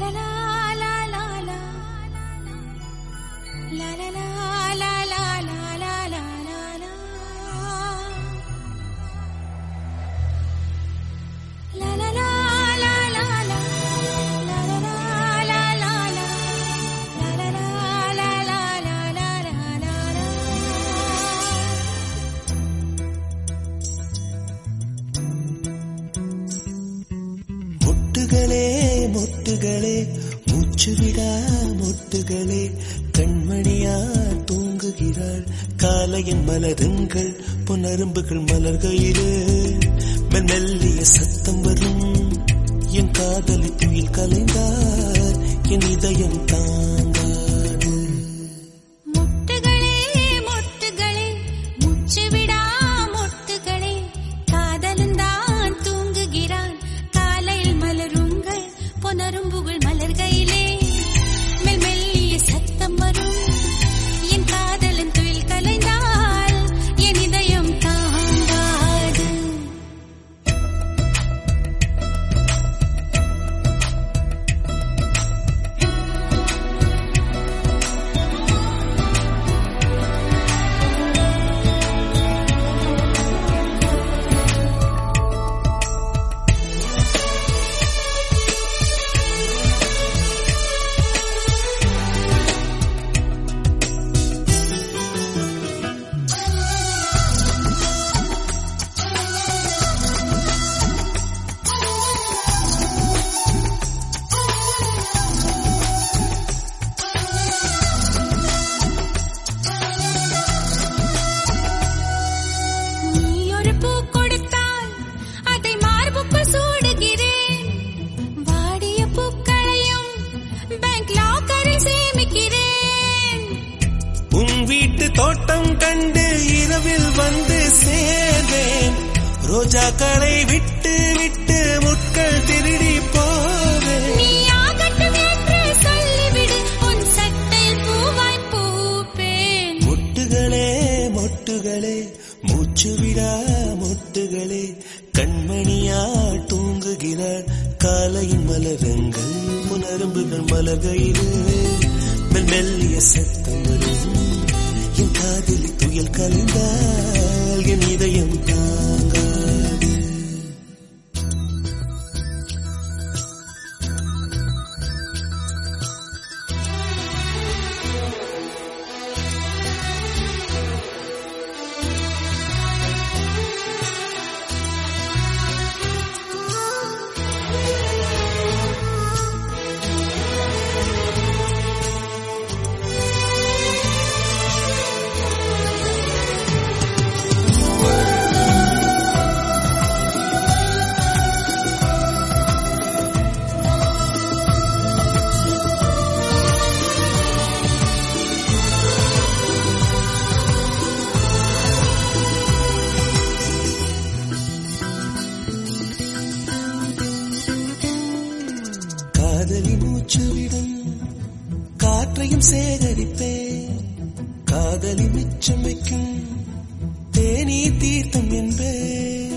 மொட்டுகளே மொட்டுகளே மூச்சுவிடா மொட்டுகளே கண்மணியா தூங்குகிறாள் காலையின் மலருங்கள் பொன்னரும்புகள் மலர்கையிலே மெல்லிய சத்தம் வரும் என் காதலி துயில் கலைந்தார் என் இதயம் தாங்காது. மொட்டுகளே மொட்டுகளே மூச்சுவிடா மொட்டுகளே காதலந்தான் தூங்குகிறான் காலையில் மலருங்கள் பொன்னரும்புகள் மலர்கையிலே மெல்லிய சத்தம் வரும் என் காதலன் துயில் கலைந்தால் என் இதயம் தாங்காது. தோட்டம் கண்டு இரவில் வந்து சேர்வேன் ரோஜாக்களை விட்டு விட்டு முட்கள் திருடி போவேன். நீ ஆகட்டும் என்று சொல்லிவிடு உன் சட்டையில் பூவாய் பூப்பேன். மொட்டுகளே மொட்டுகளே மூச்சுவிடா மொட்டுகளே கண்மணியா தூங்குகிறார் காலையின் மலருங்கள் முனரும்புகள் மலர்கையிலே மெல்லிய சத்தம் வரும் என் காதலி துயில் கலைந்தால் என் இதயம் தாங்காது. காதலி மூச்சுவிடும் காற்றையும் சேகரிப்பேன் காதலி மிச்சம் வைக்கும் தேனீ தீர்த்தம் என்பேன்.